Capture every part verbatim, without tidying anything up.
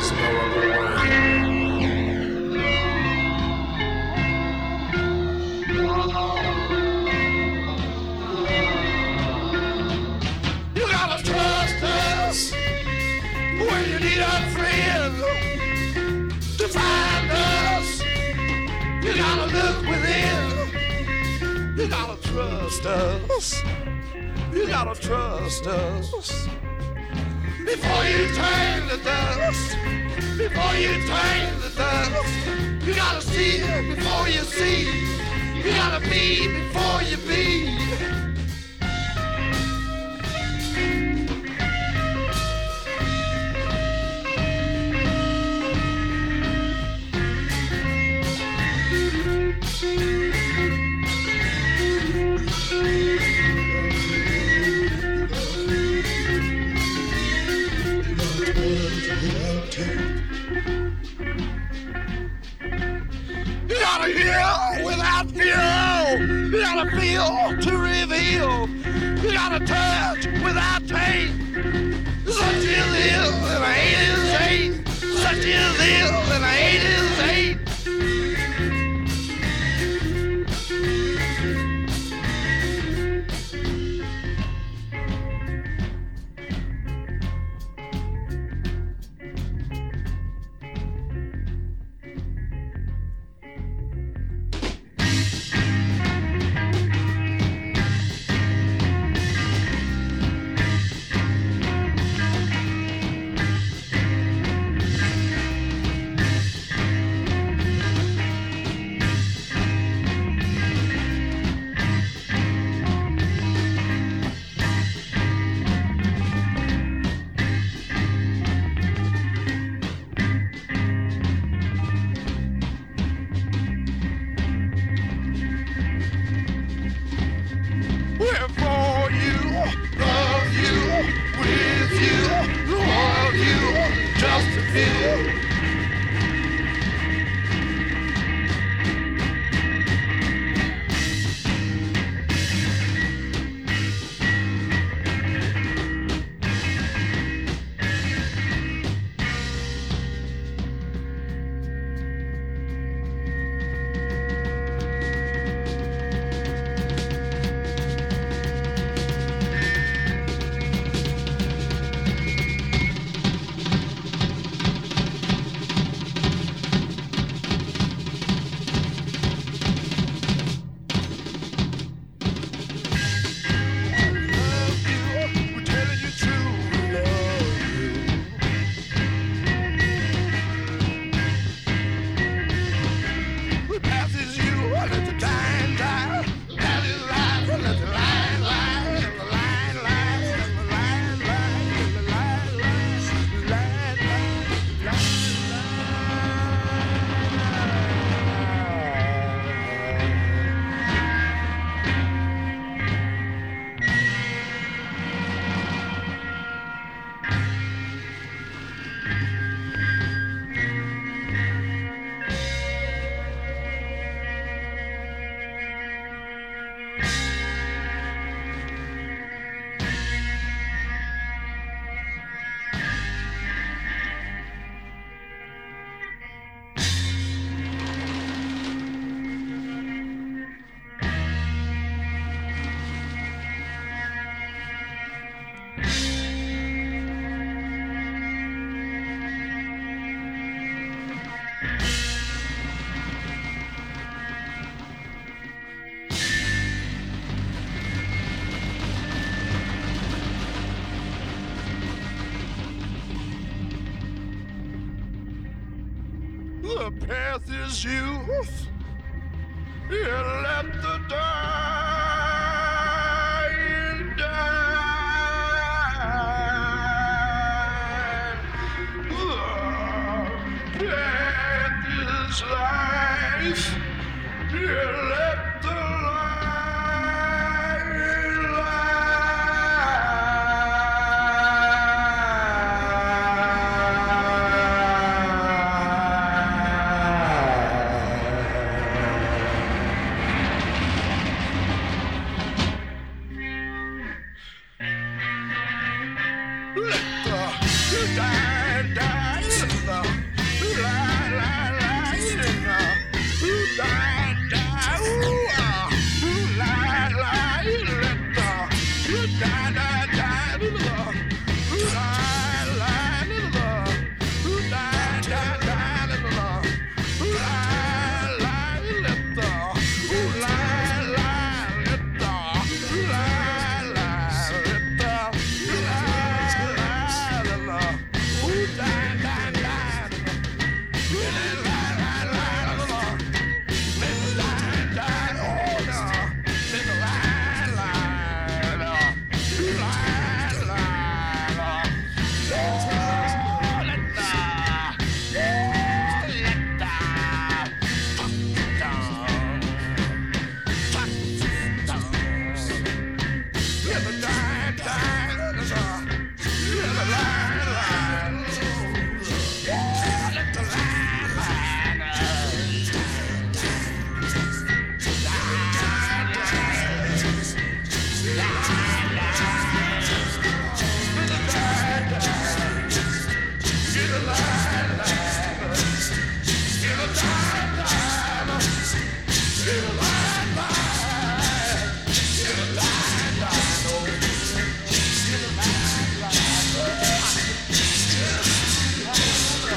there's no other way. You gotta trust us when you need a friend to find us. You gotta look within. You gotta trust us. You gotta trust us. Before you turn to dust, before you turn to dust, you gotta see it before you see. You gotta be before you be. You gotta hear without fear. You gotta feel to reveal. You gotta touch without taste. Such is ill and I hate is hate. Such is ill and I hate is hate. We're for you, love you, with you, love you, just a few. The path is youth. You let the dying die. The path is life. You let the light Let the die, die, let the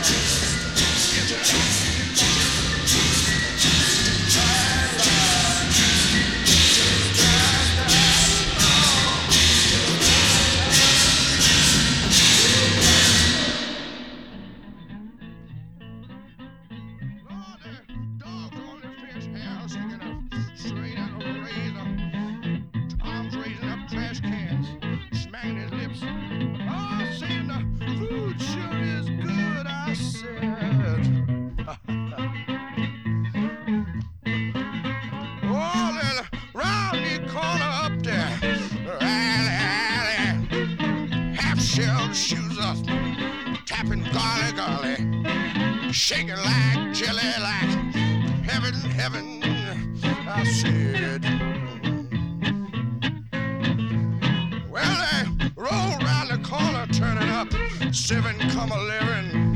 Shaking like jelly, like heaven, heaven, I said. Well, they rolled round the corner, turning up seven come eleven.